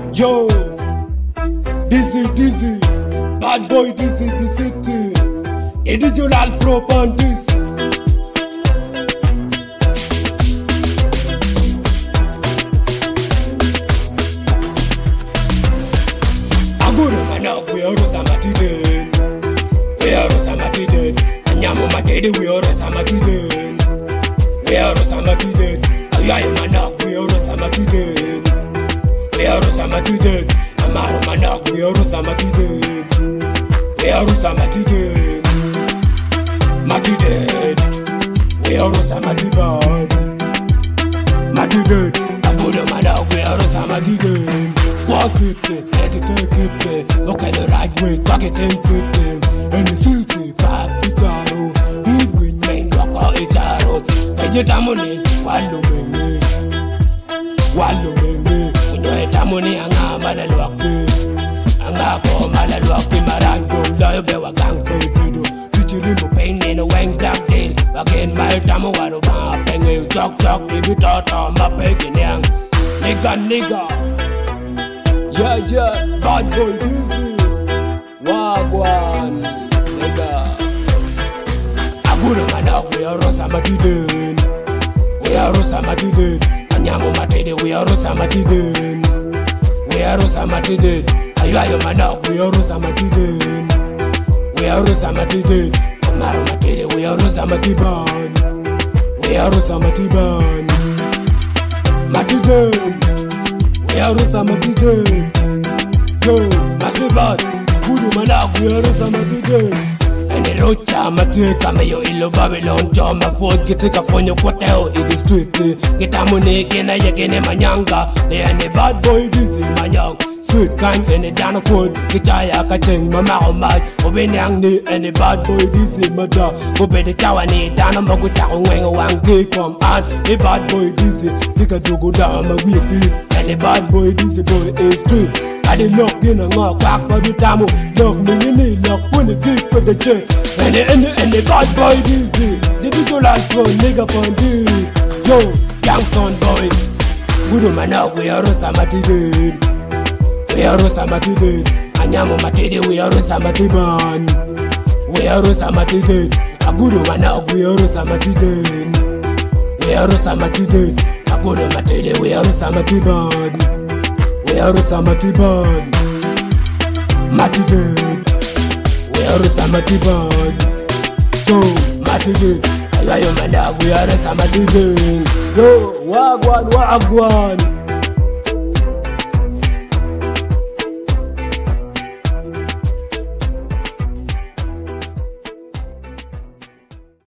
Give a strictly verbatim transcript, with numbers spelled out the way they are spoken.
Yo, Dizzy, Dizzy, bad boy Dizzy, the city. Individual prop on this. Aguru mana we are Rosamatiden. We are Rosamatiden. Anyamu matede we are Rosamatiden. We are Rosamatiden. Ayay mana we are Rosamatiden. We are Rosamatiden. Amaru mana we are Rosamatiden. We are Rosamatiden. Matiden. We are Rosamatiden. Matiden. Aguru mana we are Rosamatiden. Was it, let it take it, look at the right way, back it and get them. And the city, pop guitar, big win, main rock or itaro. Kajitamuni, Wallo Menge, Wallo Menge, when you're a tamuni, and I'm a lucky. And I go, Malaluaki, Marango, Loyal Gang, baby, featuring pain in a wang black tail. Again, my tamuano, pengu, chok chok, baby, taught my pagan young. Nigga, nigga. Yeah, yeah, bad boy Dizzy. Wagwan, nigga. Aguru mana we are Rosamatiden. We are Rosamatiden. Anyamu matede we are Rosamatiden. We are Rosamatiden. Ayayo mana we are Rosamatiden. We are Rosamatiden. Amaru matede we are Rosamatiban. We are Rosamatiban. Matiden. We are Rosamatiden. Yo, Masibat, Kudu Manak, we are Rosamatiden. And the Rocha Mate, Cameo, Illo Babylon, John, my foot, get a phone, your hotel in the street. Get a money again, I again, Manyanga. They are the bad boy, Dizzy, Manyang. Sweet kind and the down food, Kitaya, Kacheng, Mama, or my, Obenyang, and the bad boy, Dizzy, Mada, Obe the Tawani, Dana Moguta, Wang, one gay come on, the bad boy, Dizzy, take a to go down, my wheel. And the bad boy, Dizzy boy, is street. I didn't look in a knock back by the time. Look me in the lock when the dick for the check. And the and the, and the bad boy Dizzy. The digital last for nigga on this. Yo, young son boys. We do man out, we are Rosamatiden. We are Rosamatiden. Anyamu matede, we are Rosamatiban. We are Rosamatiden. Aguru man out, we are Rosamatiden. We are Rosamatiden. Aguru matede, we are Rosamatiban. We are Rosamatiban. Matiden. We are Rosamatiban. So, Matiden. Ayayo manda, we are Rosamatiden. Yo, wagwan, wagwan.